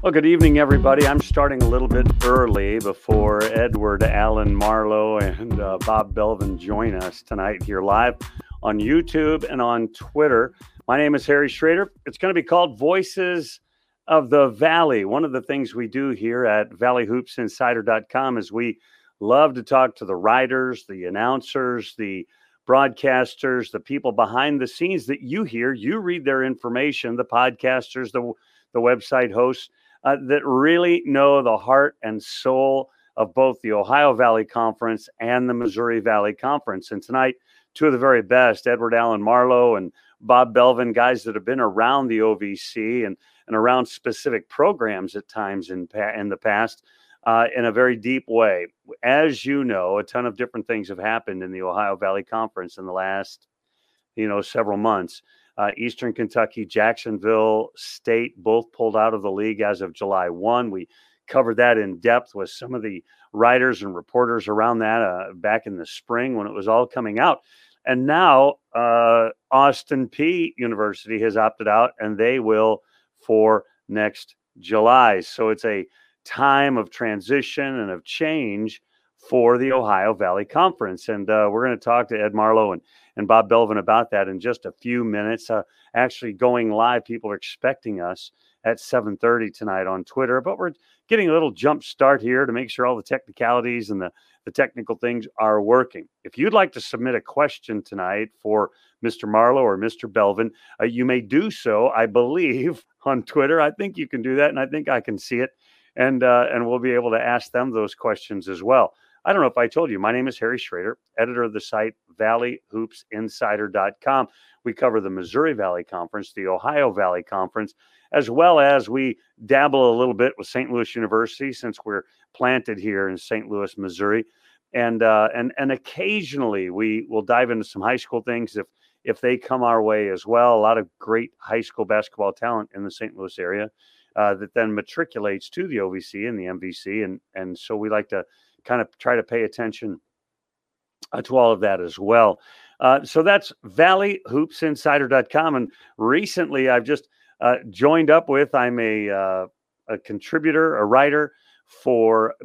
Well, good evening, everybody. I'm starting a little bit early before Edward Allen Marlowe and Bob Belvin join us tonight here live on YouTube and on Twitter. My name is Harry Schrader. It's going to be called Voices of the Valley. One of the things we do here at valleyhoopsinsider.com is we love to talk to the writers, the announcers, the broadcasters, the people behind the scenes that you hear. You read their information, the podcasters, the website hosts. That really know the heart and soul of both the Ohio Valley Conference and the Missouri Valley Conference. And tonight, two of the very best, Edward Allen Marlowe and Bob Belvin, guys that have been around the OVC and around specific programs at times in the past in a very deep way. As you know, a ton of different things have happened in the Ohio Valley Conference in the last, several months. Eastern Kentucky, Jacksonville State both pulled out of the league as of July 1. We covered that in depth with some of the writers and reporters around that back in the spring when it was all coming out. And now Austin Peay University has opted out, and they will for next July. So it's a time of transition and of change for the Ohio Valley Conference. And we're going to talk to Ed Marlowe and Bob Belvin about that in just a few minutes. Actually going live, people are expecting us at 7:30 tonight on Twitter, but we're getting a little jump start here to make sure all the technicalities and the technical things are working. If you'd like to submit a question tonight for Mr. Marlowe or Mr. Belvin, you may do so, I believe, on Twitter. I think you can do that, and I think I can see it, and we'll be able to ask them those questions as well. I don't know if I told you, my name is Harry Schrader, editor of the site valleyhoopsinsider.com. We cover the Missouri Valley Conference, the Ohio Valley Conference, as well as we dabble a little bit with St. Louis University since we're planted here in St. Louis, Missouri. And occasionally we will dive into some high school things if they come our way as well. A lot of great high school basketball talent in the St. Louis area that then matriculates to the OVC and the MVC. And so we like to kind of try to pay attention to all of that as well. So that's valleyhoopsinsider.com. And recently I've just joined up with, I'm a contributor, a writer for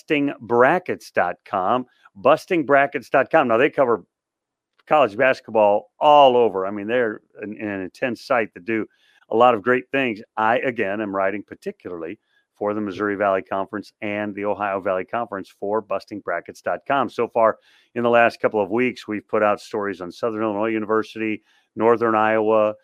bustingbrackets.com, bustingbrackets.com. Now they cover college basketball all over. I mean, they're an intense site that do a lot of great things. I, again, am writing particularly for the Missouri Valley Conference and the Ohio Valley Conference for bustingbrackets.com. So far in the last couple of weeks, we've put out stories on Southern Illinois University, Northern Iowa,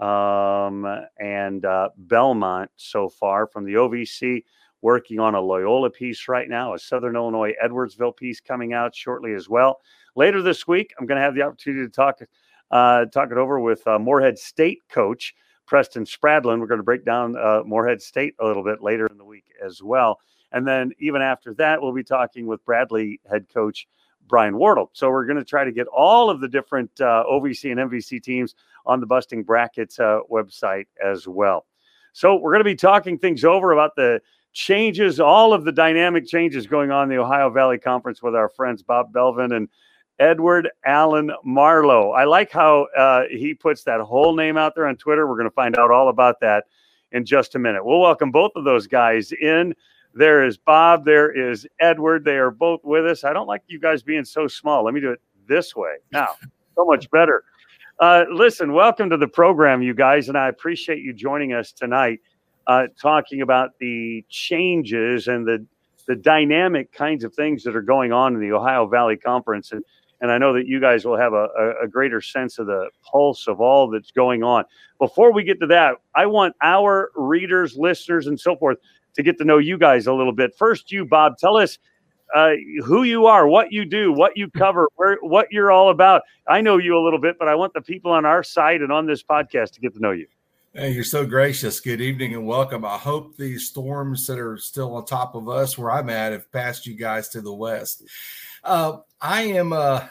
and Belmont so far from the OVC, working on a Loyola piece right now, a Southern Illinois Edwardsville piece coming out shortly as well. Later this week, I'm going to have the opportunity to talk it over with Morehead State coach Preston Spradlin. We're going to break down Morehead State a little bit later in the week as well. And then even after that, we'll be talking with Bradley head coach Brian Wardle. So we're going to try to get all of the different OVC and MVC teams on the Busting Brackets website as well. So we're going to be talking things over about the changes, all of the dynamic changes going on in the Ohio Valley Conference with our friends Bob Belvin and Edward Allen Marlowe. I like how he puts that whole name out there on Twitter. We're going to find out all about that in just a minute. We'll welcome both of those guys in. There is Bob. There is Edward. They are both with us. I don't like you guys being so small. Let me do it this way. Now, so much better. Listen, welcome to the program, you guys, and I appreciate you joining us tonight talking about the changes and the dynamic kinds of things that are going on in the Ohio Valley Conference. And I know that you guys will have a greater sense of the pulse of all that's going on. Before we get to that, I want our readers, listeners, and so forth to get to know you guys a little bit. First, you, Bob, tell us who you are, what you do, what you cover, what you're all about. I know you a little bit, but I want the people on our side and on this podcast to get to know you. Hey, you're so gracious. Good evening and welcome. I hope these storms that are still on top of us where I'm at have passed you guys to the west. I've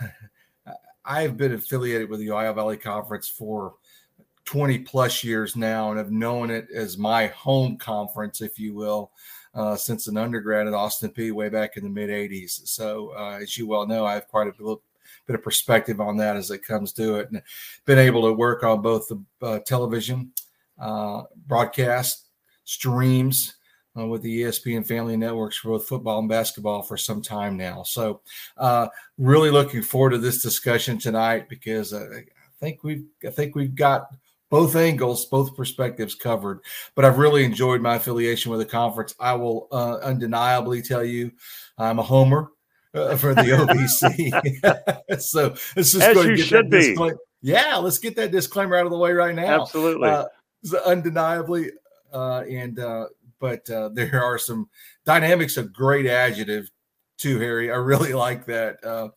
been affiliated with the Ohio Valley Conference for 20 plus years now and have known it as my home conference, if you will, since an undergrad at Austin Peay way back in the mid 80s. So as you well know, I have quite a bit of perspective on that as it comes to it, and been able to work on both the television broadcast streams, with the ESPN family networks for both football and basketball for some time now. So really looking forward to this discussion tonight, because I think we've got both angles, both perspectives covered. But I've really enjoyed my affiliation with the conference. I will undeniably tell you I'm a homer for the OVC. So let's just go and get that disclaimer. Yeah, let's get that disclaimer out of the way right now. Absolutely. Undeniably. But there are some dynamics, a great adjective too, Harry. I really like that.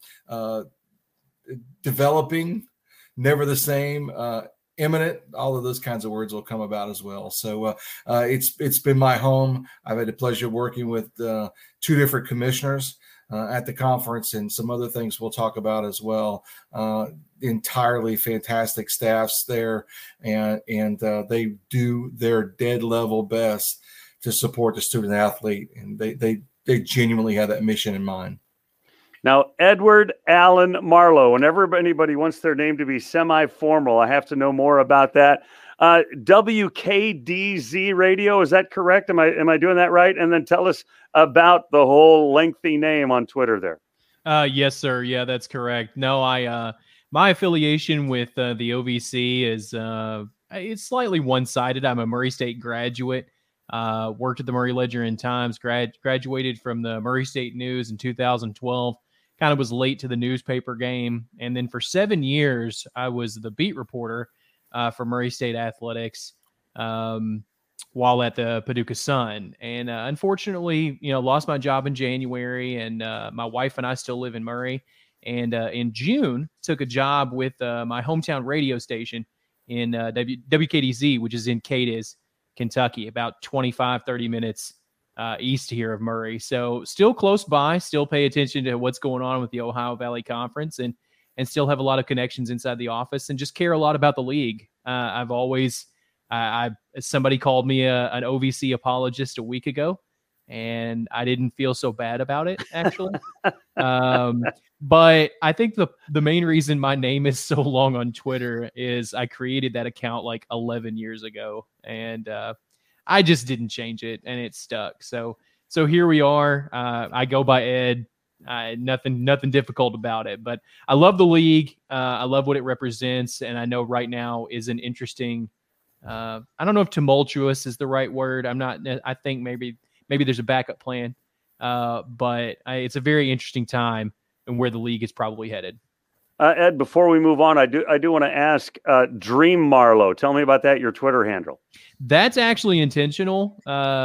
Developing, never the same, imminent, all of those kinds of words will come about as well. So it's been my home. I've had the pleasure of working with 2 different commissioners at the conference, and some other things we'll talk about as well. Entirely fantastic staffs there, and they do their dead level best to support the student athlete, and they genuinely have that mission in mind. Now, Edward Allen Marlowe, whenever anybody wants their name to be semi-formal, I have to know more about that. WKDZ Radio, is that correct? Am I doing that right? And then tell us about the whole lengthy name on Twitter there. Yes, sir. Yeah, that's correct. No, my affiliation with the OVC is it's slightly one-sided. I'm a Murray State graduate. Worked at the Murray Ledger and Times. Graduated from the Murray State News in 2012. Kind of was late to the newspaper game, and then for 7 years I was the beat reporter for Murray State athletics while at the Paducah Sun. And unfortunately, lost my job in January, and my wife and I still live in Murray. And in June, took a job with my hometown radio station in WKDZ, which is in Cadiz, Kentucky, about 25-30 minutes east here of Murray. So still close by, still pay attention to what's going on with the Ohio Valley Conference, and still have a lot of connections inside the office, and just care a lot about the league. I've always, somebody called me an OVC apologist a week ago, and I didn't feel so bad about it, actually. But I think the main reason my name is so long on Twitter is I created that account like 11 years ago, and I just didn't change it, and it stuck. So here we are. I go by Ed. Nothing difficult about it, but I love the league. I love what it represents, and I know right now is an interesting. I don't know if tumultuous is the right word. I think maybe there's a backup plan, but it's a very interesting time and where the league is probably headed. Ed, before we move on, I do want to ask Dream Marlowe. Tell me about that. Your Twitter handle. That's actually intentional.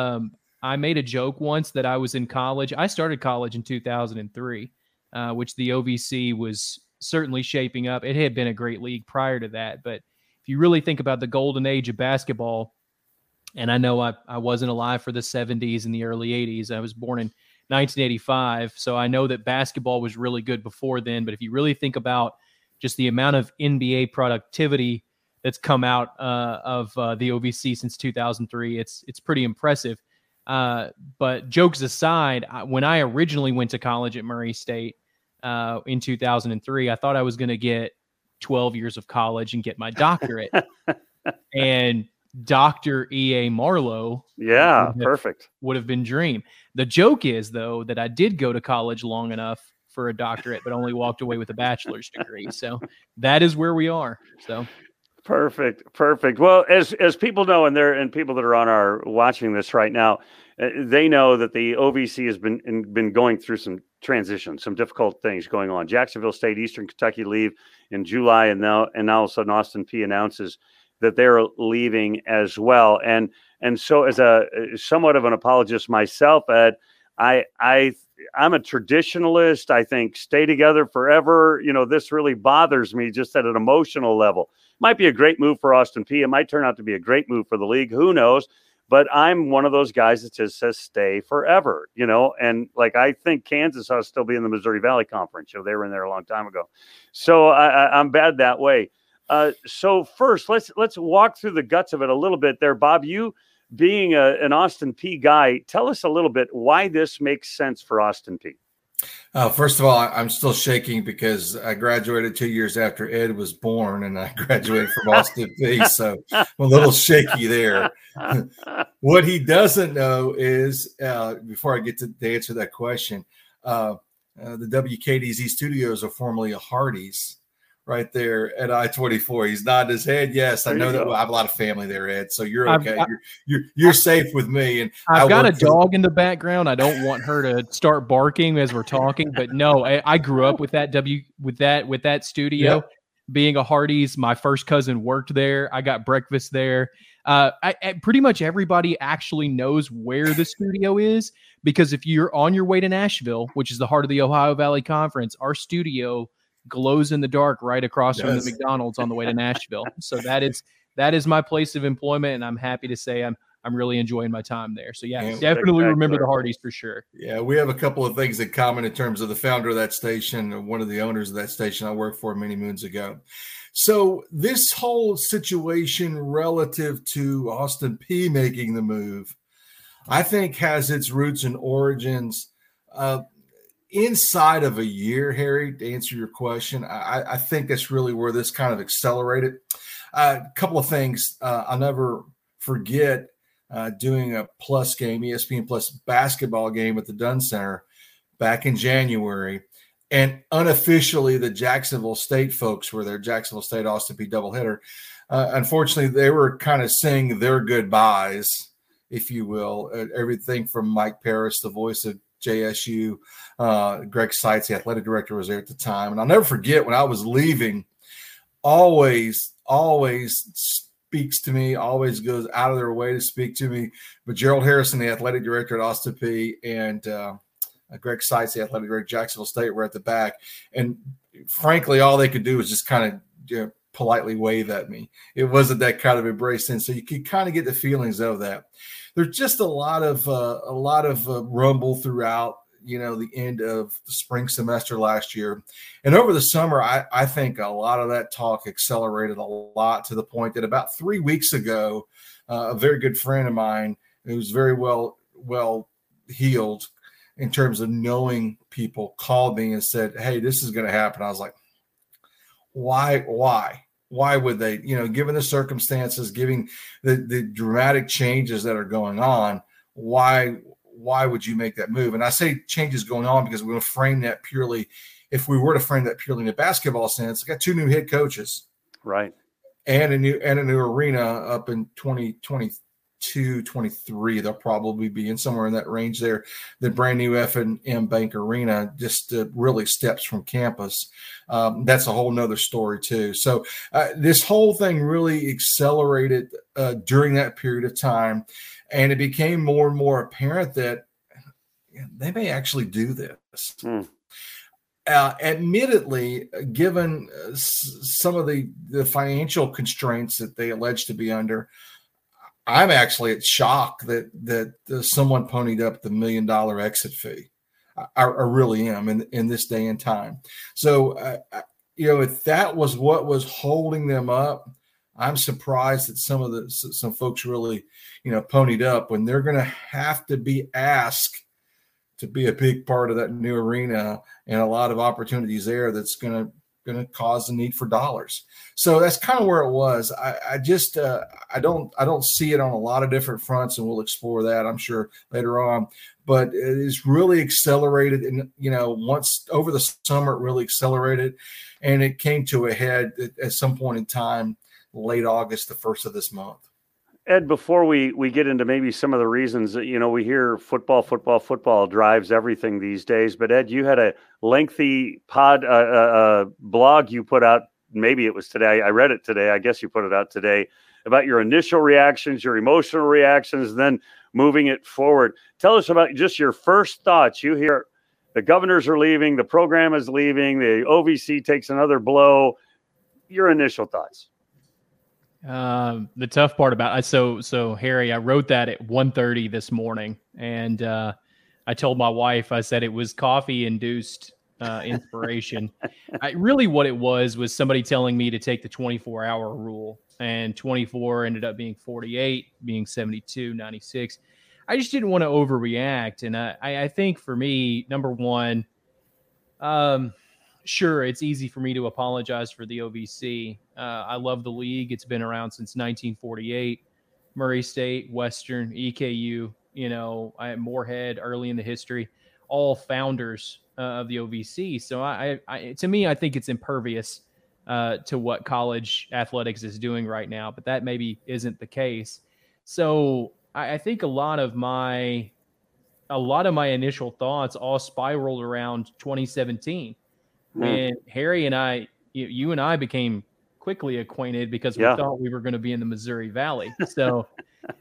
I made a joke once that I was in college. I started college in 2003, which the OVC was certainly shaping up. It had been a great league prior to that. But if you really think about the golden age of basketball, and I know I wasn't alive for the 70s and the early 80s. I was born in 1985. So I know that basketball was really good before then. But if you really think about just the amount of NBA productivity that's come out of the OVC since 2003, it's pretty impressive. But jokes aside, when I originally went to college at Murray State in 2003, I thought I was going to get 12 years of college and get my doctorate. And Dr. E.A. Marlowe would have been dream. The joke is, though, that I did go to college long enough for a doctorate, but only walked away with a bachelor's degree. So that is where we are. So perfect. Well, as people know, and people that are watching this right now, they know that the OVC has been going through some transitions, some difficult things going on. Jacksonville State, Eastern Kentucky leave in July, and now all of a sudden Austin Peay announces that they're leaving as well. And so, as a somewhat of an apologist myself, Ed, I'm a traditionalist. I think stay together forever. This really bothers me just at an emotional level. Might be a great move for Austin Peay. It might turn out to be a great move for the league. Who knows? But I'm one of those guys that just says stay forever, and like I think Kansas ought to still be in the Missouri Valley Conference. They were in there a long time ago. So I'm bad that way. So first, let's walk through the guts of it a little bit there. Bob, you being an Austin Peay guy, tell us a little bit why this makes sense for Austin Peay. First of all, I'm still shaking because I graduated 2 years after Ed was born, and I graduated from Austin Peay, so I'm a little shaky there. What he doesn't know is, before I get to answer that question, the WKDZ studios are formerly a Hardee's right there at I-24. He's nodding his head. Yes, I know that. Well, I have a lot of family there, Ed, so you're okay. You're safe with me. And I've got a dog in the background. I don't want her to start barking as we're talking, but no, I grew up with that with that studio. Yep. Being a Hardee's, my first cousin worked there. I got breakfast there. Pretty much everybody actually knows where the studio is, because if you're on your way to Nashville, which is the heart of the Ohio Valley Conference, our studio glows in the dark right across from the McDonald's on the way to Nashville. So that is my place of employment, and I'm happy to say I'm really enjoying my time there. So yeah, definitely remember the Hardee's for sure. Yeah, we have a couple of things in common in terms of the founder of that station, one of the owners of that station I worked for many moons ago. So this whole situation relative to Austin Peay making the move, I think has its roots and origins inside of a year, Harry, to answer your question. I think that's really where this kind of accelerated. A couple of things I'll never forget doing a Plus game, ESPN Plus basketball game at the Dunn Center back in January. And unofficially, the Jacksonville State folks were there, Jacksonville State, Austin Peay doubleheader. Unfortunately, they were kind of saying their goodbyes, if you will. Everything from Mike Paris, the voice of JSU, Greg Seitz, the athletic director, was there at the time. And I'll never forget, when I was leaving, always speaks to me, always goes out of their way to speak to me. But Gerald Harrison, the athletic director at Austin Peay, and Greg Seitz, the athletic director at Jacksonville State, were at the back. And frankly, all they could do was just kind of politely wave at me. It wasn't that kind of embrace. And so you could kind of get the feelings of that. There's just a lot of rumble throughout, the end of the spring semester last year. And over the summer, I think a lot of that talk accelerated a lot, to the point that about 3 weeks ago, a very good friend of mine who's very well heeled in terms of knowing people called me and said, "Hey, this is going to happen." I was like, why would they, given the circumstances, giving the dramatic changes that are going on, why would you make that move? And I say changes going on because we're going to frame that purely, if we were to frame that purely in a basketball sense, I got 2 new head coaches, right, and a new arena up in 2022, 23. They'll probably be in somewhere in that range there. The brand new F&M Bank Arena just really steps from campus. That's a whole nother story too. So this whole thing really accelerated during that period of time, and it became more and more apparent that they may actually do this. Admittedly, given some of the financial constraints that they allege to be under, I'm actually at shock that someone ponied up the $1 million exit fee. I really am in this day and time. So, if that was what was holding them up, I'm surprised that some folks really, ponied up when they're going to have to be asked to be a big part of that new arena and a lot of opportunities there. That's going to cause the need for dollars. So that's kind of where it was. I don't see it on a lot of different fronts, and we'll explore that, I'm sure, later on. But it is really accelerated, and once over the summer, it really accelerated, and it came to a head at some point in time, late August, the first of this month. Ed, before we get into maybe some of the reasons that, we hear football drives everything these days. But Ed, you had a lengthy blog you put out. Maybe it was today. I read it today. I guess you put it out today about your initial reactions, your emotional reactions, then moving it forward. Tell us about just your first thoughts. You hear the governors are leaving, the program is leaving, the OVC takes another blow. Your initial thoughts. The tough part about it, so Harry, I wrote that at 1:30 this morning, and I told my wife, I said it was coffee induced inspiration. What it was somebody telling me to take the 24-hour rule, and 24 ended up being 48, being 72, 96. I just didn't want to overreact, and I think for me, number one, Sure, it's easy for me to apologize for the OVC. I love the league. It's been around since 1948. Murray State, Western, EKU, Moorhead early in the history, all founders of the OVC. So to me, I think it's impervious to what college athletics is doing right now, but that maybe isn't the case. So I think a lot of my initial thoughts all spiraled around 2017 when Harry and I, you and I became quickly acquainted because we thought we were going to be in the Missouri Valley. So,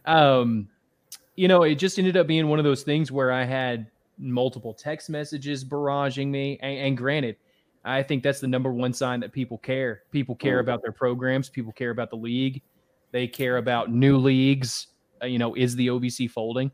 it just ended up being one of those things where I had multiple text messages barraging me. And granted, I think that's the number one sign that people care. People care about their programs. People care about the league. They care about new leagues. Is the OVC folding?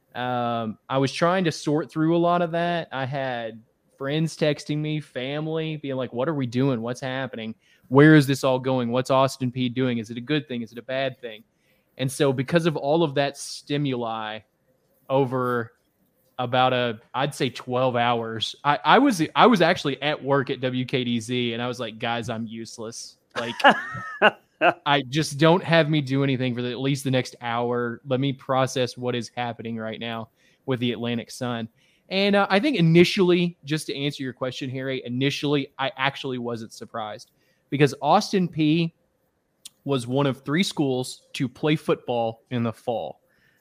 I was trying to sort through a lot of that. I had friends texting me, family being like, what are we doing? What's happening? Where is this all going? What's Austin Peay doing? Is it a good thing? Is it a bad thing? And so because of all of that stimuli over about I'd say 12 hours, I was actually at work at WKDZ and I was like, guys, I'm useless. Like, I just don't have me do anything for at least the next hour. Let me process what is happening right now with the Atlantic Sun. And I think initially, just to answer your question, Harry, I actually wasn't surprised because Austin Peay was one of 3 schools to play football in the fall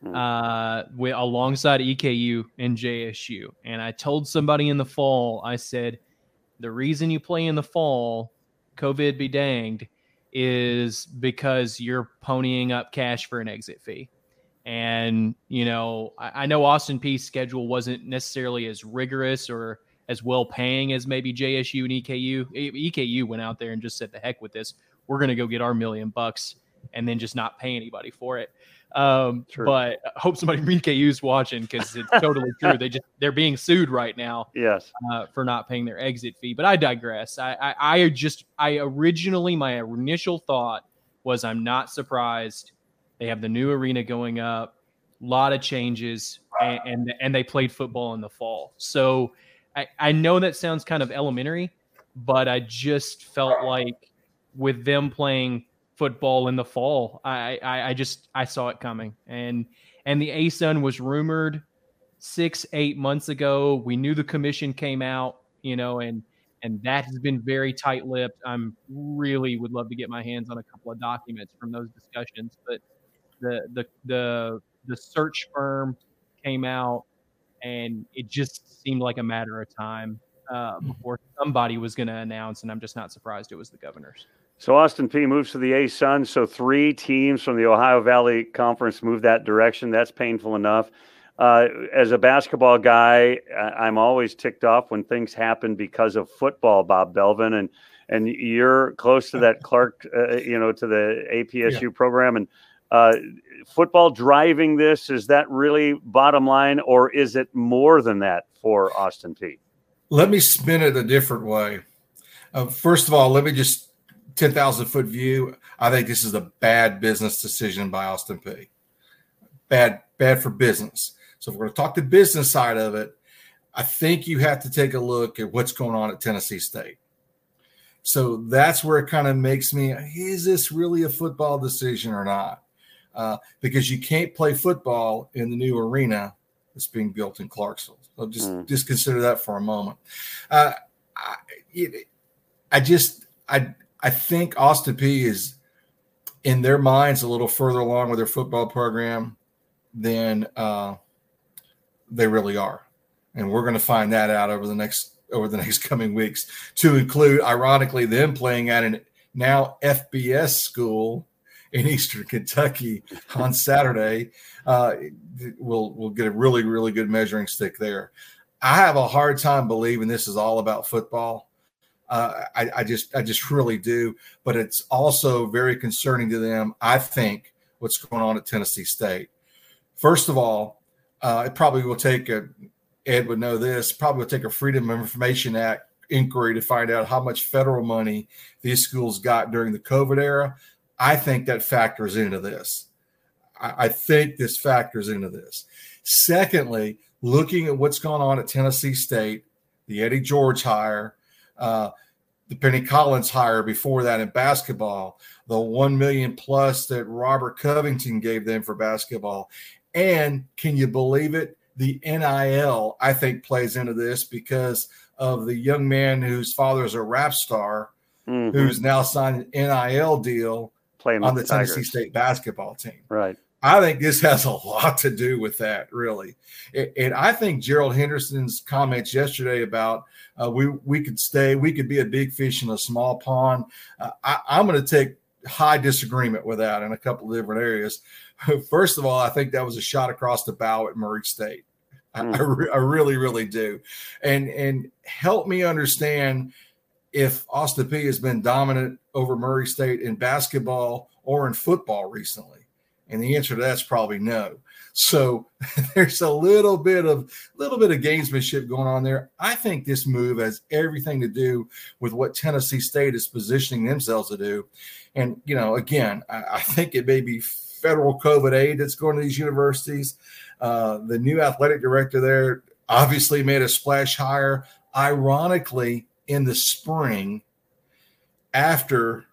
alongside EKU and JSU. And I told somebody in the fall, I said, the reason you play in the fall, COVID be danged, is because you're ponying up cash for an exit fee. And, I know Austin Peay's schedule wasn't necessarily as rigorous or as well paying as maybe JSU and EKU. EKU went out there and just said, the heck with this. We're going to go get our $1 million and then just not pay anybody for it. But I hope somebody from EKU is watching because it's totally true. They're being sued right now. Yes. For not paying their exit fee. But I digress. My initial thought was I'm not surprised. They have the new arena going up, a lot of changes, and they played football in the fall. So I know that sounds kind of elementary, but I just felt like with them playing football in the fall, I saw it coming. And the ASUN was rumored 6-8 months ago. We knew the commission came out, and that has been very tight-lipped. I'm really would love to get my hands on a couple of documents from those discussions, but the search firm came out, and it just seemed like a matter of time before somebody was going to announce, and I'm just not surprised it was the Governors. So Austin Peay moves to the ASUN. So 3 teams from the Ohio Valley Conference move that direction. That's painful enough. As a basketball guy, I'm always ticked off when things happen because of football, Bob Belvin, and you're close to that Clark, to the APSU program, and football driving this. Is that really bottom line, or is it more than that for Austin Peay? Let me spin it a different way. First of all, let me just 10,000-foot view. I think this is a bad business decision by Austin Peay. Bad for business. So if we're going to talk the business side of it, I think you have to take a look at what's going on at Tennessee State. So that's where it kind of makes me, is this really a football decision or not? Because you can't play football in the new arena that's being built in Clarksville. So just consider that for a moment. I think Austin Peay is, in their minds, a little further along with their football program than they really are, and we're going to find that out over the next coming weeks. To include, ironically, them playing at an now FBS school in Eastern Kentucky on Saturday. We'll get a really, really good measuring stick there. I have a hard time believing this is all about football. I just really do, but it's also very concerning to them, I think, what's going on at Tennessee State. First of all, it probably will take Ed would know this, probably will take a Freedom of Information Act inquiry to find out how much federal money these schools got during the COVID era. I think that factors into this. I think this factors into this. Secondly, looking at what's going on at Tennessee State, the Eddie George hire, the Penny Collins hire before that in basketball, the $1 million plus that Robert Covington gave them for basketball. And can you believe it? The NIL, I think, plays into this because of the young man whose father is a rap star, who's now signed an NIL deal playing on the Tennessee State basketball team. Right. I think this has a lot to do with that, really. And I think Gerald Henderson's comments yesterday about we could be a big fish in a small pond. I'm going to take high disagreement with that in a couple of different areas. First of all, I think that was a shot across the bow at Murray State. I really, really do. And help me understand if Austin Peay has been dominant over Murray State in basketball or in football recently. And the answer to that's probably no. So there's a little bit of gamesmanship going on there. I think this move has everything to do with what Tennessee State is positioning themselves to do. And, again, I think it may be federal COVID aid that's going to these universities. The new athletic director there obviously made a splash hire, ironically, in the spring after,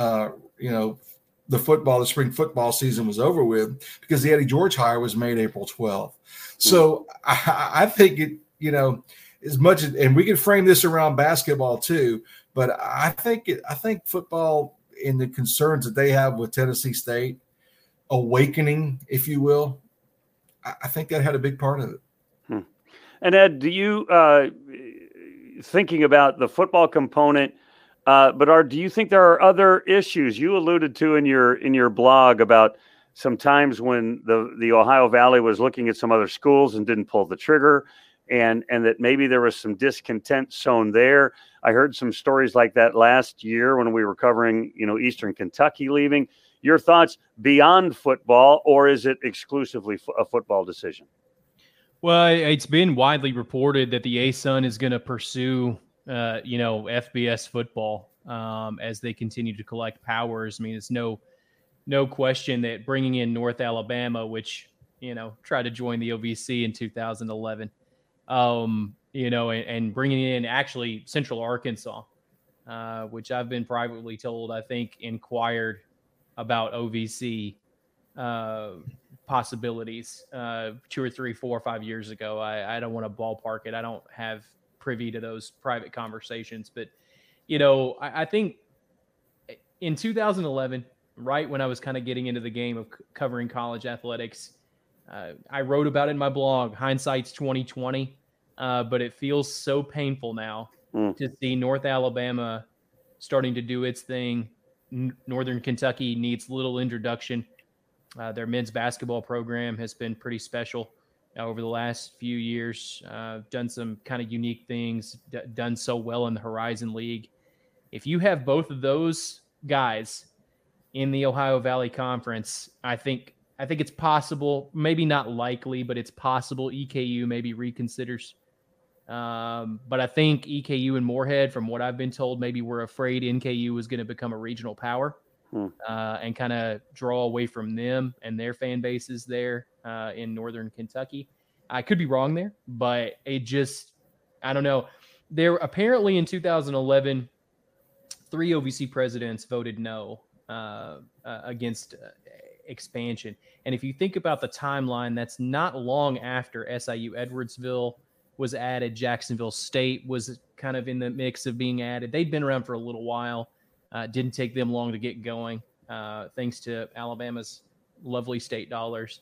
the spring football season was over with, because the Eddie George hire was made April 12th. So I think it, as much as, and we can frame this around basketball too, but I think football, in the concerns that they have with Tennessee State awakening, if you will, I think that had a big part of it. And Ed, do you, thinking about the football component, do you think there are other issues you alluded to in your blog about some times when the Ohio Valley was looking at some other schools and didn't pull the trigger, and that maybe there was some discontent sown there? I heard some stories like that last year when we were covering, Eastern Kentucky leaving. Your thoughts beyond football, or is it exclusively a football decision? Well, it's been widely reported that the ASUN is going to pursue FBS football as they continue to collect powers. I mean, it's no question that bringing in North Alabama, which, tried to join the OVC in 2011, and bringing in actually Central Arkansas, which I've been privately told, I think, inquired about OVC possibilities 2 or 3, 4 or 5 years ago. I don't want to ballpark it. I don't have privy to those private conversations, but I think in 2011, right when I was kind of getting into the game of covering college athletics, I wrote about it in my blog. Hindsight's 2020, but it feels so painful now to see North Alabama starting to do its thing. Northern Kentucky needs little introduction. Their men's basketball program has been pretty special over the last few years, done some kind of unique things, done so well in the Horizon League. If you have both of those guys in the Ohio Valley Conference, I think it's possible, maybe not likely, but it's possible EKU maybe reconsiders. But I think EKU and Moorhead, from what I've been told, maybe were afraid NKU was going to become a regional power and kind of draw away from them and their fan bases there in Northern Kentucky. I could be wrong there, but I don't know. There apparently in 2011, 3 OVC presidents voted no against expansion. And if you think about the timeline, that's not long after SIU Edwardsville was added. Jacksonville State was kind of in the mix of being added. They'd been around for a little while. Didn't take them long to get going, thanks to Alabama's lovely state dollars.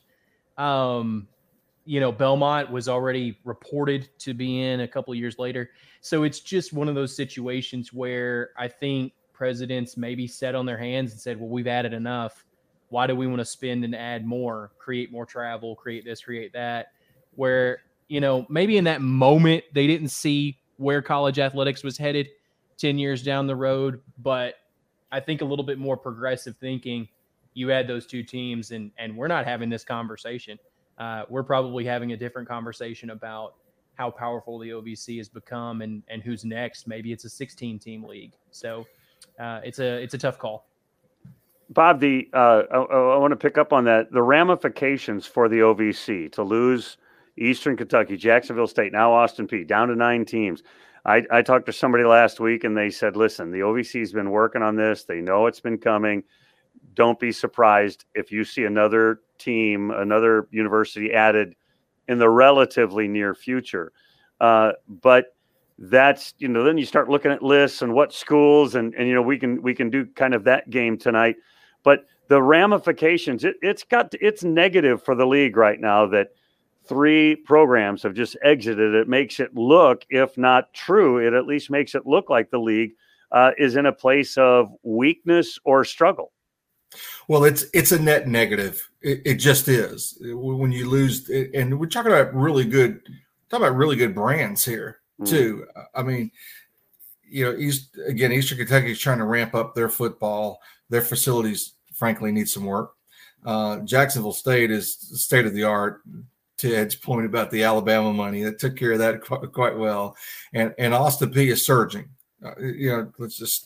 Belmont was already reported to be in a couple of years later. So it's just one of those situations where I think presidents maybe sat on their hands and said, well, we've added enough. Why do we want to spend and add more, create more travel, create this, create that? Where, maybe in that moment they didn't see where college athletics was headed 10 years down the road. But I think a little bit more progressive thinking, you add those 2 teams and we're not having this conversation. We're probably having a different conversation about how powerful the OVC has become and who's next. Maybe it's a 16-team league. So it's a tough call. Bob, I want to pick up on that. The ramifications for the OVC to lose, Eastern Kentucky, Jacksonville State, now Austin Peay, down to 9 teams. I talked to somebody last week and they said, listen, the OVC's been working on this. They know it's been coming. Don't be surprised if you see another team, another university added in the relatively near future. But that's, then you start looking at lists and what schools and we can do kind of that game tonight. But the ramifications, it's negative for the league right now that 3 programs have just exited. It makes it look, if not true, it at least makes it look like the league is in a place of weakness or struggle. Well, it's a net negative. It just is. When you lose, and we're talking about really good brands here too. I mean, Eastern Kentucky is trying to ramp up their football. Their facilities, frankly, need some work. Jacksonville State is state of the art. Ted's point about the Alabama money that took care of that quite well, and Austin Peay is surging. Let's just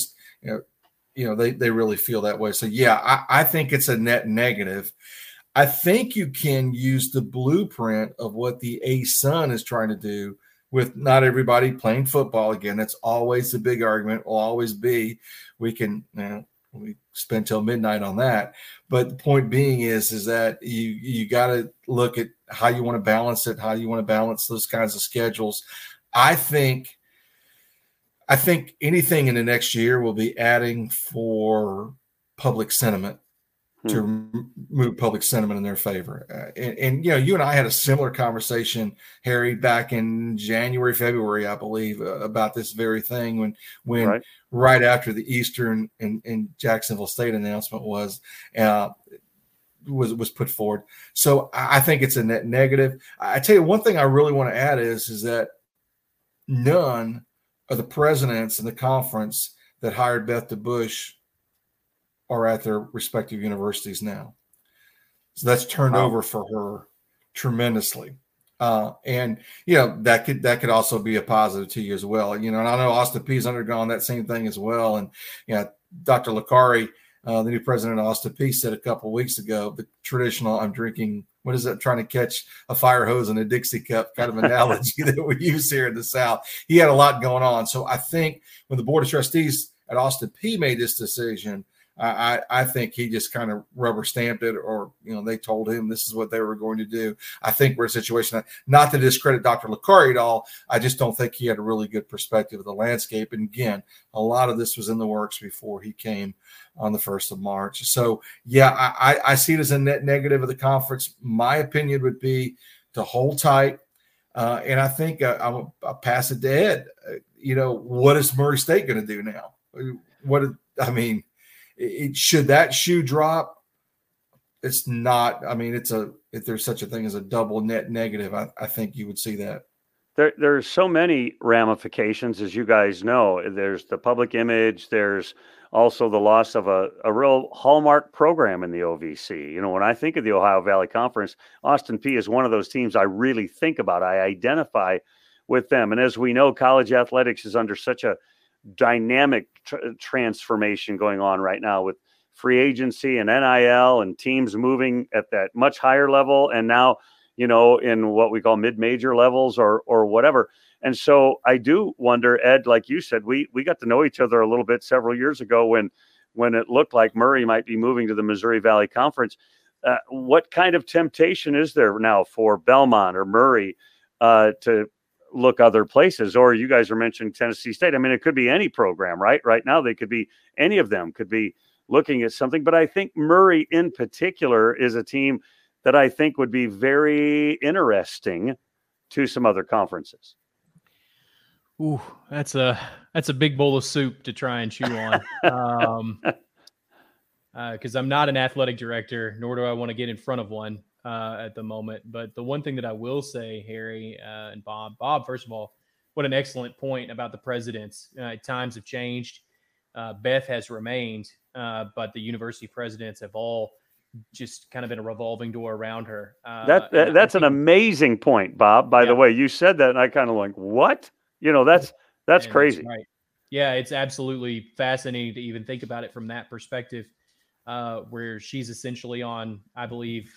they really feel that way. So yeah, I think it's a net negative. I think you can use the blueprint of what the ASUN is trying to do with not everybody playing football again. That's always the big argument. Will always be. We can we spend till midnight on that. But the point being is that you got to look at how you want to balance it, how you want to balance those kinds of schedules. I think anything in the next year will be adding for public sentiment to move public sentiment in their favor. And you and I had a similar conversation, Harry, back in January, February, I believe, about this very thing when right after the Eastern and Jacksonville State announcement was put forward. So I think it's a net negative. I tell you, one thing I really want to add is that none of the presidents in the conference that hired Beth DeBusch are at their respective universities now. So that's turned over for her tremendously. And that could also be a positive to you as well. And I know Austin Peay's undergone that same thing as well. And Dr. Licari, the new president of Austin Peay, said a couple of weeks ago, the traditional I'm drinking, what is that, trying to catch a fire hose in a Dixie cup kind of analogy that we use here in the South. He had a lot going on. So I think when the Board of Trustees at Austin Peay made this decision, I think he just kind of rubber stamped it, or they told him this is what they were going to do. I think we're in a situation, not to discredit Dr. Licari at all, I just don't think he had a really good perspective of the landscape. And again, a lot of this was in the works before he came on the 1st of March. So yeah, I see it as a net negative of the conference. My opinion would be to hold tight. And I think I'll pass it to Ed. What is Murray State going to do now? Should that shoe drop? It's not. If there's such a thing as a double net negative, I think you would see that. There's so many ramifications, as you guys know. There's the public image. There's also the loss of a real hallmark program in the OVC. When I think of the Ohio Valley Conference, Austin Peay is one of those teams I really think about. I identify with them. And as we know, college athletics is under such a dynamic transformation going on right now with free agency and NIL and teams moving at that much higher level. And now, in what we call mid-major levels or whatever. And so I do wonder, Ed, like you said, we got to know each other a little bit several years ago when it looked like Murray might be moving to the Missouri Valley Conference. What kind of temptation is there now for Belmont or Murray to look other places? Or you guys are mentioning Tennessee State. It could be any program, right? Right now, they could be, any of them could be looking at something. But I think Murray in particular is a team that I think would be very interesting to some other conferences. Ooh, that's a big bowl of soup to try and chew on. Because I'm not an athletic director, nor do I want to get in front of one at the moment. But the one thing that I will say, Harry and Bob, first of all, what an excellent point about the presidents. Times have changed. Beth has remained, but the university presidents have all just kind of been a revolving door around her. That's an amazing point, Bob. By the way, you said that, and I kind of like, what? That's crazy. That's right. Yeah, it's absolutely fascinating to even think about it from that perspective, where she's essentially on, I believe,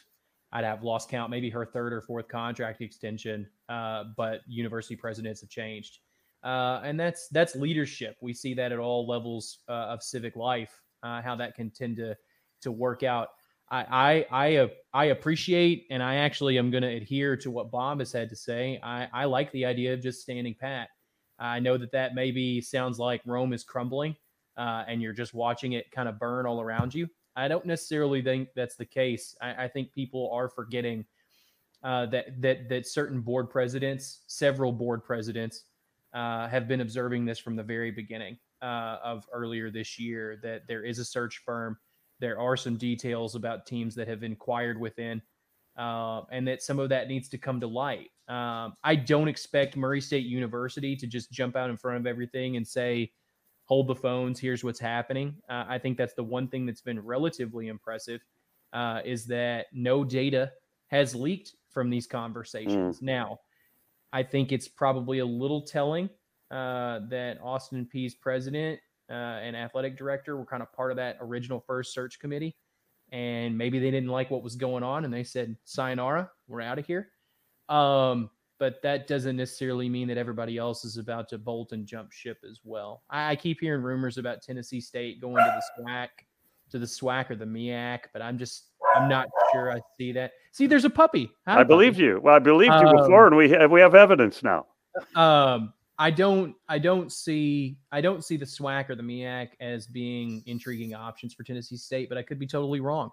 I'd have lost count, maybe her third or fourth contract extension, but university presidents have changed. And that's leadership. We see that at all levels of civic life, how that can tend to work out. I appreciate, and I actually am going to adhere to what Bob has had to say. I like the idea of just standing pat. I know that maybe sounds like Rome is crumbling, and you're just watching it kind of burn all around you. I don't necessarily think that's the case. I think people are forgetting that certain board presidents, several board presidents, have been observing this from the very beginning of earlier this year, that there is a search firm. There are some details about teams that have inquired within, and that some of that needs to come to light. I don't expect Murray State University to just jump out in front of everything and say, hold the phones, here's what's happening. I think that's the one thing that's been relatively impressive, is that no data has leaked from these conversations. Now, I think it's probably a little telling that Austin Peay's president and athletic director were kind of part of that original first search committee. And maybe they didn't like what was going on and they said, sayonara, we're out of here. But that doesn't necessarily mean that everybody else is about to bolt and jump ship as well. I keep hearing rumors about Tennessee State going to the SWAC or the MEAC, but I'm not sure I see that. See, there's a puppy. I believe you. Well, I believed you before, and we have evidence now. I don't see the SWAC or the MEAC as being intriguing options for Tennessee State, but I could be totally wrong.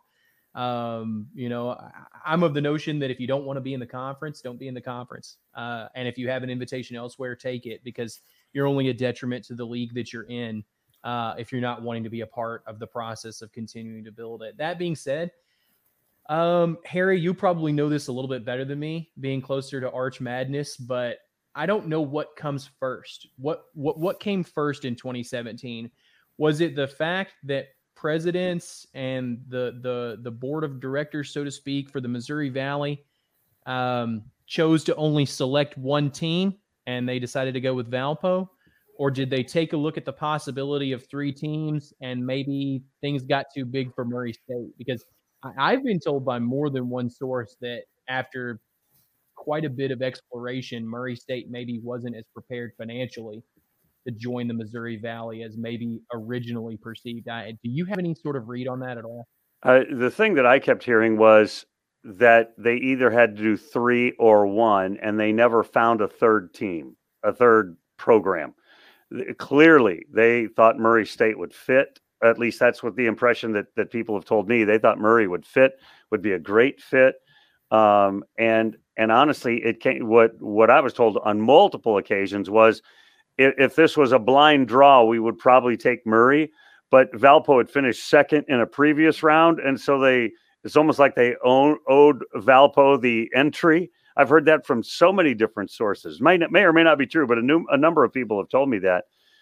I'm of the notion that if you don't want to be in the conference, don't be in the conference. And if you have an invitation elsewhere, take it, because you're only a detriment to the league that you're in, if you're not wanting to be a part of the process of continuing to build it. That being said, Harry, you probably know this a little bit better than me, being closer to Arch Madness, but I don't know what comes first. What came first in 2017? Was it the fact that presidents and the board of directors, so to speak, for the Missouri Valley chose to only select one team and they decided to go with Valpo? Or did they take a look at the possibility of three teams and maybe things got too big for Murray State? Because I've been told by more than one source that after quite a bit of exploration, Murray State maybe wasn't as prepared financially to join the Missouri Valley as maybe originally perceived. Do you have any sort of read on that at all? The thing that I kept hearing was that they either had to do 3 or 1, and they never found a third team, a third program. Clearly, they thought Murray State would fit. At least that's what the impression that people have told me. They thought Murray would be a great fit. And honestly, it came, what I was told on multiple occasions was, if this was a blind draw, we would probably take Murray, but Valpo had finished second in a previous round. And so it's almost like they owed Valpo the entry. I've heard that from so many different sources. May or may not be true, but a number of people have told me that.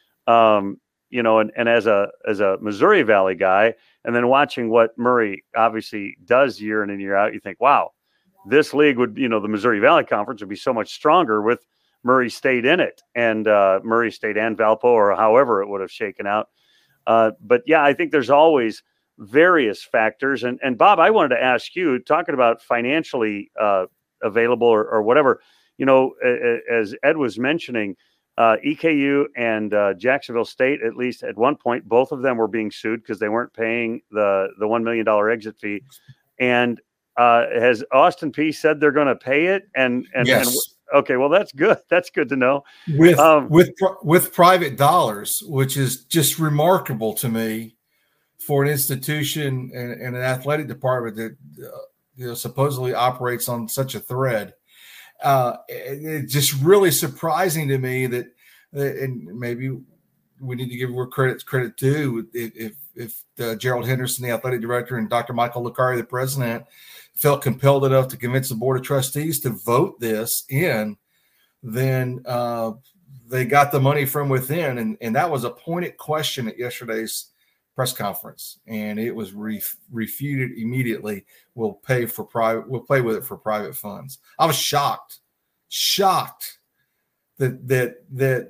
And as a Missouri Valley guy, and then watching what Murray obviously does year in and year out, you think, wow, this league would, the Missouri Valley Conference would be so much stronger with Murray State in it, and Murray State and Valpo, or however it would have shaken out. But yeah, I think there's always various factors. And Bob, I wanted to ask you, talking about financially available or whatever, as Ed was mentioning, EKU and Jacksonville State, at least at one point, both of them were being sued because they weren't paying the $1 million exit fee. And has Austin Peay said they're going to pay it? And yes. Okay, well, that's good. That's good to know. With private dollars, which is just remarkable to me for an institution and an athletic department that supposedly operates on such a thread. It's just really surprising to me that, and maybe we need to give where credit due. If Gerald Henderson, the athletic director, and Dr. Michael Lucari, the president, felt compelled enough to convince the board of trustees to vote this in, then they got the money from within. And that was a pointed question at yesterday's press conference, and it was refuted immediately. We'll play with it for private funds. I was shocked that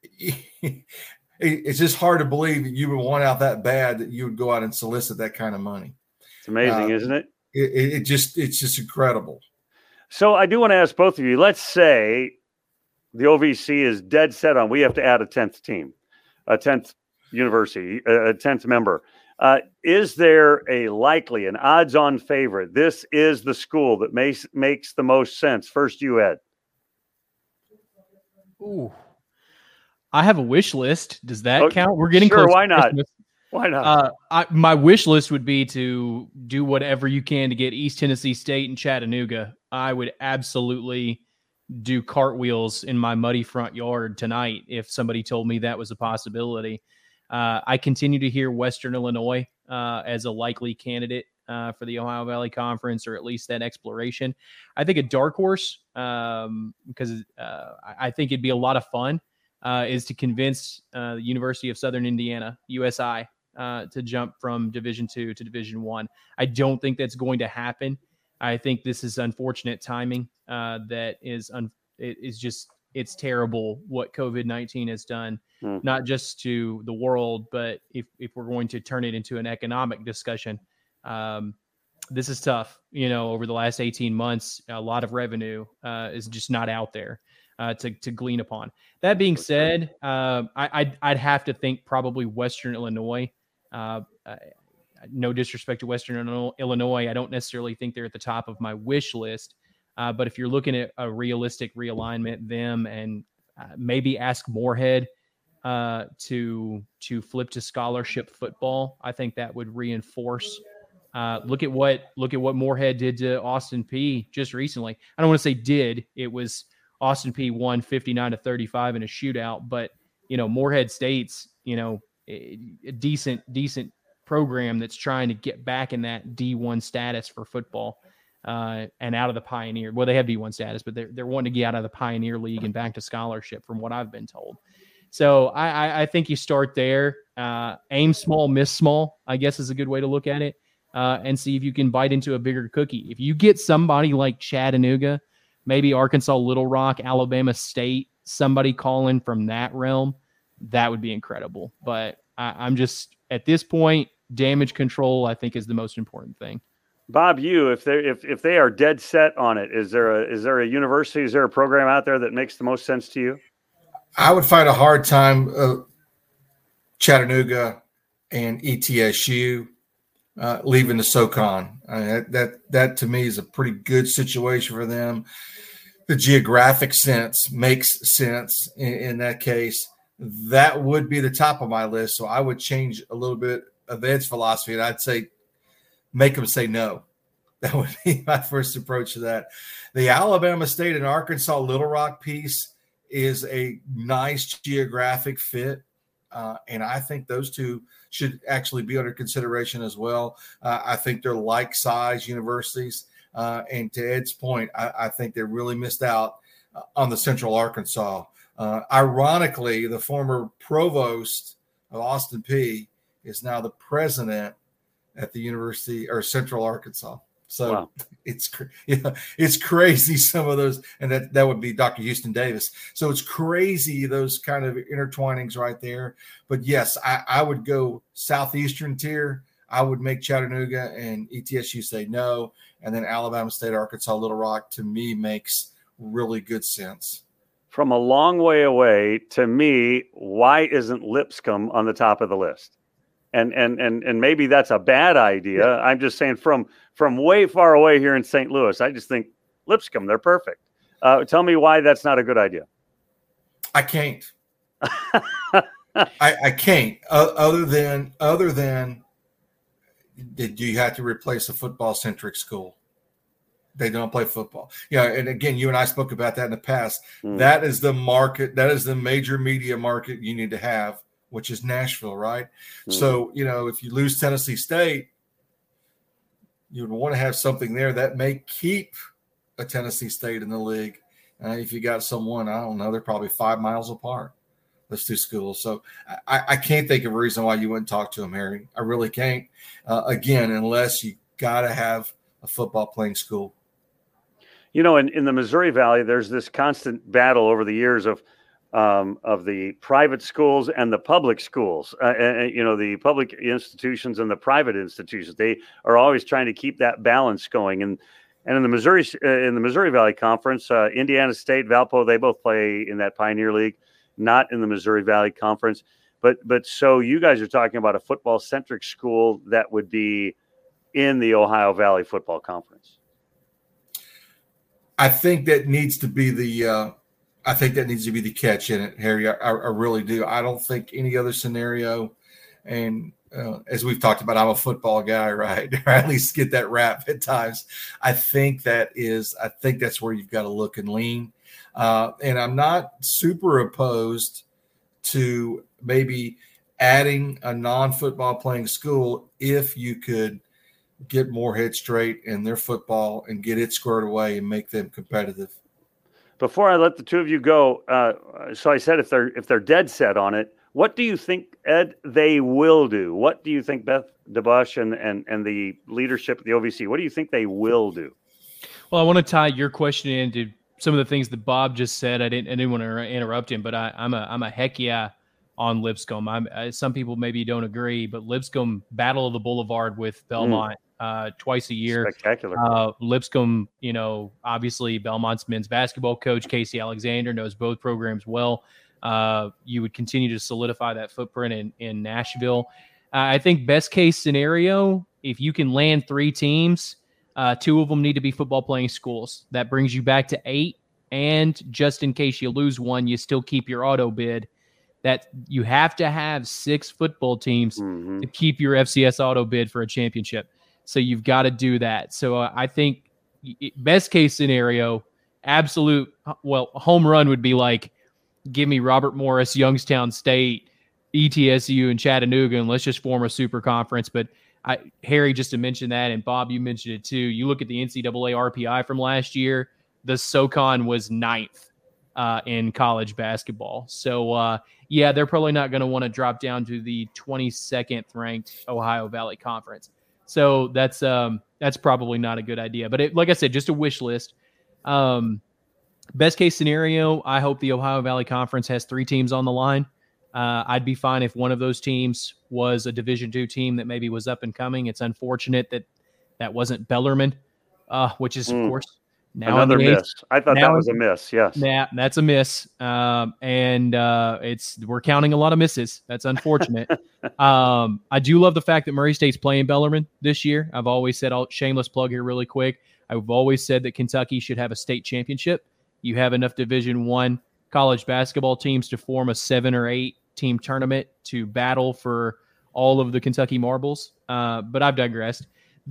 it's just hard to believe that you would want out that bad that you would go out and solicit that kind of money. It's amazing, isn't it? it's just incredible. So I do want to ask both of you, let's say the OVC is dead set on, we have to add a 10th team, a 10th university, a 10th member. Is there an odds-on favorite? This is the school that makes the most sense. First, you, Ed. Ooh, I have a wish list. Does that count? We're getting sure, close. Why not? Why not? My wish list would be to do whatever you can to get East Tennessee State and Chattanooga. I would absolutely do cartwheels in my muddy front yard tonight if somebody told me that was a possibility. I continue to hear Western Illinois as a likely candidate for the Ohio Valley Conference, or at least that exploration. I think a dark horse, because I think it'd be a lot of fun, is to convince the University of Southern Indiana, USI, to jump from Division II to Division I. I don't think that's going to happen. I think this is unfortunate timing. It's terrible what COVID-19 has done, not just to the world, but if we're going to turn it into an economic discussion, this is tough. Over the last 18 months, a lot of revenue is just not out there to glean upon. That being said, I'd have to think probably Western Illinois. No disrespect to Western Illinois, I don't necessarily think they're at the top of my wish list. But if you're looking at a realistic realignment, them and maybe ask Moorhead to flip to scholarship football, I think that would reinforce. Look at what Moorhead did to Austin Peay just recently. I don't want to say did. It was Austin Peay won 59-35 in a shootout, but Moorhead State's a decent program that's trying to get back in that D1 status for football. And out of the Pioneer. Well, they have D1 status, but they're wanting to get out of the Pioneer League and back to scholarship, from what I've been told. So I think you start there. Aim small, miss small, I guess is a good way to look at it, and see if you can bite into a bigger cookie. If you get somebody like Chattanooga, maybe Arkansas, Little Rock, Alabama State, somebody calling from that realm, that would be incredible. But I'm just, at this point, damage control, I think, is the most important thing. Bob, if they are dead set on it, is there a university, is there a program out there that makes the most sense to you? I would find a hard time Chattanooga and ETSU leaving the SoCon. That to me is a pretty good situation for them. The geographic sense makes sense in that case. That would be the top of my list. So I would change a little bit of Ed's philosophy, and I'd say make them say no. That would be my first approach to that. The Alabama State and Arkansas Little Rock piece is a nice geographic fit. And I think those two should actually be under consideration as well. I think they're like-size universities. And to Ed's point, I think they really missed out on the Central Arkansas. Ironically, the former provost of Austin Peay is now the president at the University or Central Arkansas. So wow. It's crazy, some of those, and that would be Dr. Houston Davis. So it's crazy, those kind of intertwinings right there. But yes, I would go southeastern tier. I would make Chattanooga and ETSU say no, and then Alabama State, Arkansas, Little Rock to me makes really good sense. From a long way away, to me, why isn't Lipscomb on the top of the list? And maybe that's a bad idea. Yeah. I'm just saying from way far away here in St. Louis, I just think Lipscomb, they're perfect. Tell me why that's not a good idea. I can't. I can't. Other than did you have to replace a football-centric school? They don't play football. Yeah, and again, you and I spoke about that in the past. That is the market. That is the major media market you need to have, which is Nashville, right? So, if you lose Tennessee State, you would want to have something there that may keep a Tennessee State in the league. If you got someone, I don't know, they're probably 5 miles apart, those two schools. So I can't think of a reason why you wouldn't talk to them, Harry. I really can't. Again, unless you got to have a football playing school. In the Missouri Valley, there's this constant battle over the years of of the private schools and the public schools, the public institutions and the private institutions. They are always trying to keep that balance going. And in the Missouri Valley Conference, Indiana State, Valpo, they both play in that Pioneer League, not in the Missouri Valley Conference. But so you guys are talking about a football-centric school that would be in the Ohio Valley Football Conference. I think that needs to be the catch in it, Harry. I really do. I don't think any other scenario. And as we've talked about, I'm a football guy, right? Or at least get that rap at times. I think that's where you've got to look and lean. And I'm not super opposed to maybe adding a non-football playing school if you could get Morehead straight in their football and get it squared away and make them competitive. Before I let the two of you go, so I said if they're dead set on it, what do you think, Ed, they will do? What do you think Beth DeBusch and the leadership of the OVC, what do you think they will do? Well, I want to tie your question into some of the things that Bob just said. I didn't want to interrupt him, but I'm a heck yeah on Lipscomb. Some people maybe don't agree, but Lipscomb Battle of the Boulevard with Belmont twice a year. Spectacular. Lipscomb, obviously Belmont's men's basketball coach, Casey Alexander, knows both programs well. You would continue to solidify that footprint in Nashville. I think best case scenario, if you can land 3 teams, 2 of them need to be football playing schools. That brings you back to 8. And just in case you lose one, you still keep your auto bid. That you have to have 6 football teams to keep your FCS auto bid for a championship. So you've got to do that. So I think best case scenario, home run would be like, give me Robert Morris, Youngstown State, ETSU, and Chattanooga, and let's just form a super conference. But Harry, just to mention that, and Bob, you mentioned it too. You look at the NCAA RPI from last year, the SoCon was 9th in college basketball. So, they're probably not going to want to drop down to the 22nd ranked Ohio Valley Conference. So that's probably not a good idea. But like I said, just a wish list. Best case scenario, I hope the Ohio Valley Conference has 3 teams on the line. I'd be fine if one of those teams was a Division II team that maybe was up and coming. It's unfortunate that wasn't Bellarmine, which is, of course, now another miss. I thought that was a miss. Yes. Yeah, that's a miss. And we're counting a lot of misses. That's unfortunate. I do love the fact that Murray State's playing Bellarmine this year. I've always said, shameless plug here really quick. I've always said that Kentucky should have a state championship. You have enough Division I college basketball teams to form a 7 or 8 team tournament to battle for all of the Kentucky marbles. But I've digressed.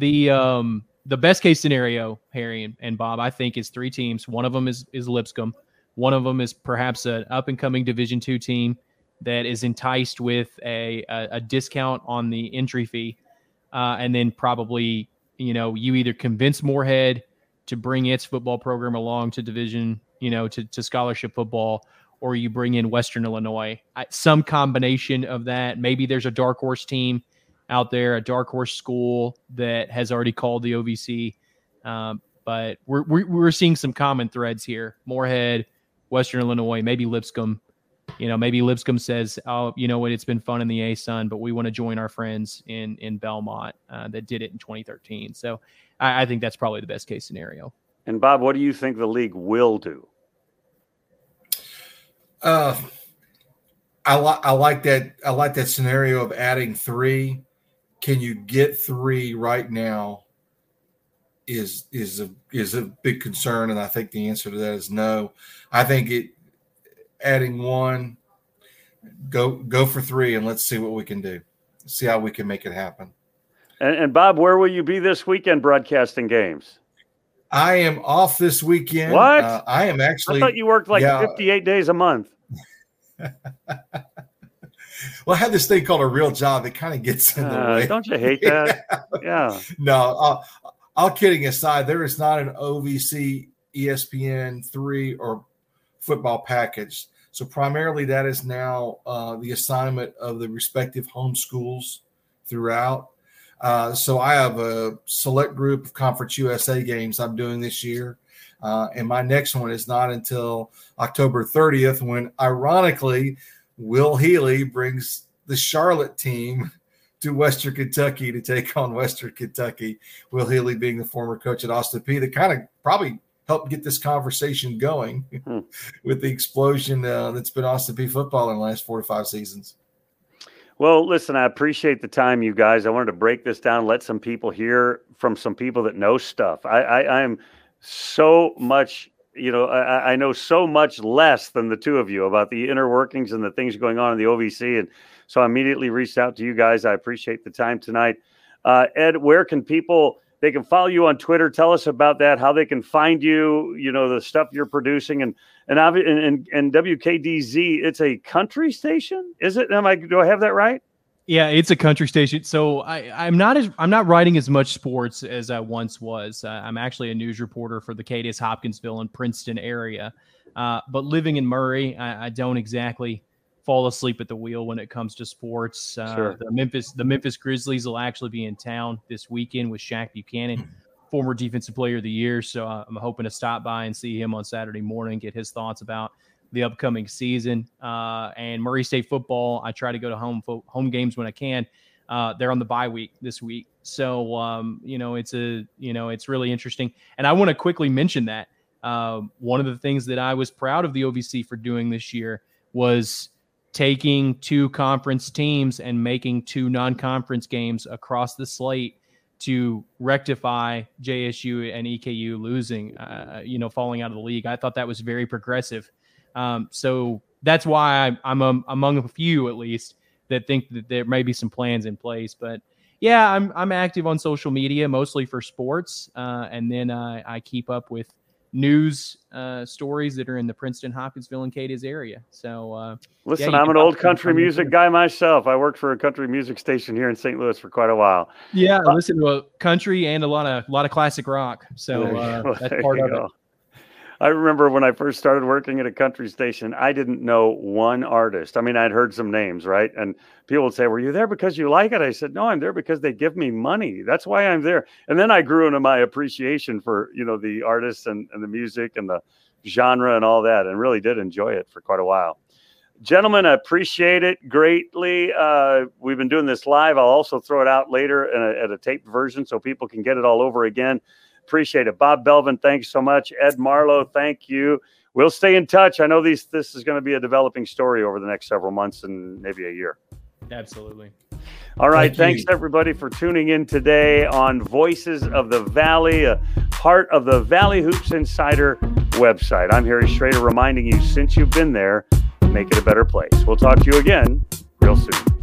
The best case scenario, Harry and Bob, I think is 3 teams. One of them is Lipscomb. One of them is perhaps an up and coming Division II team that is enticed with a discount on the entry fee. And then probably, you either convince Morehead to bring its football program along to division, to scholarship football, or you bring in Western Illinois. Some combination of that. Maybe there's a dark horse team out there, a dark horse school that has already called the OVC. But we're seeing some common threads here. Morehead, Western Illinois, maybe Lipscomb. Maybe Lipscomb says, oh, you know what, it's been fun in the ASUN, but we want to join our friends in Belmont that did it in 2013. So I think that's probably the best case scenario. And Bob, what do you think the league will do? I like that. I like that scenario of adding 3. Can you get 3 right now? Is a big concern, and I think the answer to that is no. I think adding 1, go for 3, and let's see what we can do. See how we can make it happen. And Bob, where will you be this weekend broadcasting games? I am off this weekend. What? I am actually. I thought you worked 58 days a month. Well, I have this thing called a real job that kind of gets in the way. Don't you hate that? Yeah. No, all kidding aside, there is not an OVC, ESPN 3 or football package. So primarily that is now the assignment of the respective home schools throughout. So I have a select group of Conference USA games I'm doing this year. And my next one is not until October 30th, when, ironically, Will Healy brings the Charlotte team to Western Kentucky to take on Western Kentucky. Will Healy being the former coach at Austin Peay, that kind of probably helped get this conversation going with the explosion that's been Austin Peay football in the last 4 to 5 seasons. Well, listen, I appreciate the time, you guys. I wanted to break this down, let some people hear from some people that know stuff. I am so much, I know so much less than the two of you about the inner workings and the things going on in the OVC. And so I immediately reached out to you guys. I appreciate the time tonight. Ed, where can people, they can follow you on Twitter. Tell us about that, how they can find you, the stuff you're producing. And WKDZ, it's a country station, is it? Do I have that right? Yeah, it's a country station. So I'm not writing as much sports as I once was. I'm actually a news reporter for the Cadiz, Hopkinsville, and Princeton area. But living in Murray, I don't exactly fall asleep at the wheel when it comes to sports. Sure. The Memphis Grizzlies will actually be in town this weekend with Shaq Buchanan, former Defensive Player of the Year. So I'm hoping to stop by and see him on Saturday morning, get his thoughts about the upcoming season. And Murray State football, I try to go to home games when I can. They're on the bye week this week. So, it's really interesting. And I want to quickly mention that one of the things that I was proud of the OVC for doing this year was taking 2 conference teams and making 2 non-conference games across the slate to rectify JSU and EKU losing, falling out of the league. I thought that was very progressive. So that's why I'm among a few, at least, that think that there may be some plans in place. But yeah, I'm active on social media, mostly for sports. And then I keep up with news stories that are in the Princeton, Hopkinsville, and Cadiz area. So listen, I'm an old country music guy myself. I worked for a country music station here in St. Louis for quite a while. Yeah, I listen to a country and a lot of classic rock. So that's part of it. I remember when I first started working at a country station, I didn't know one artist. I mean, I'd heard some names, right? And people would say, "Were you there because you like it?" I said, "No, I'm there because they give me money. That's why I'm there." And then I grew into my appreciation for, the artists and the music and the genre and all that, and really did enjoy it for quite a while. Gentlemen, I appreciate it greatly. We've been doing this live. I'll also throw it out later at a taped version so people can get it all over again. Appreciate it. Bob Belvin, thanks so much. Ed Marlowe, thank you. We'll stay in touch. I know this is going to be a developing story over the next several months and maybe a year. Absolutely. All right. Thanks, everybody, for tuning in today on Voices of the Valley, a part of the Valley Hoops Insider website. I'm Harry Schrader reminding you, since you've been there, make it a better place. We'll talk to you again real soon.